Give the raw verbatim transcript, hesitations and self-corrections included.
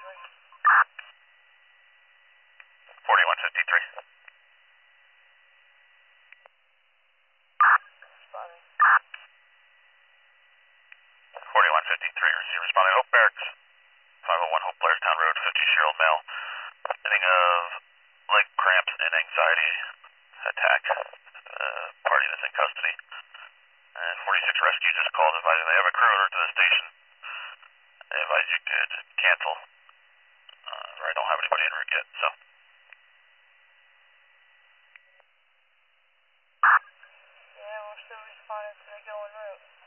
forty-one fifty-three. forty-one fifty-three, receive responding Hope Barracks. five oh one Hope Blairstown Road, fifty-year-old male. Ending of leg cramps and anxiety attack. Uh, party that's in custody. And forty-six rescue just called advising they have a crew order to the station. They advise you could cancel. Uh, I don't have anybody en route yet, so. Yeah, we're still responding to the go en route.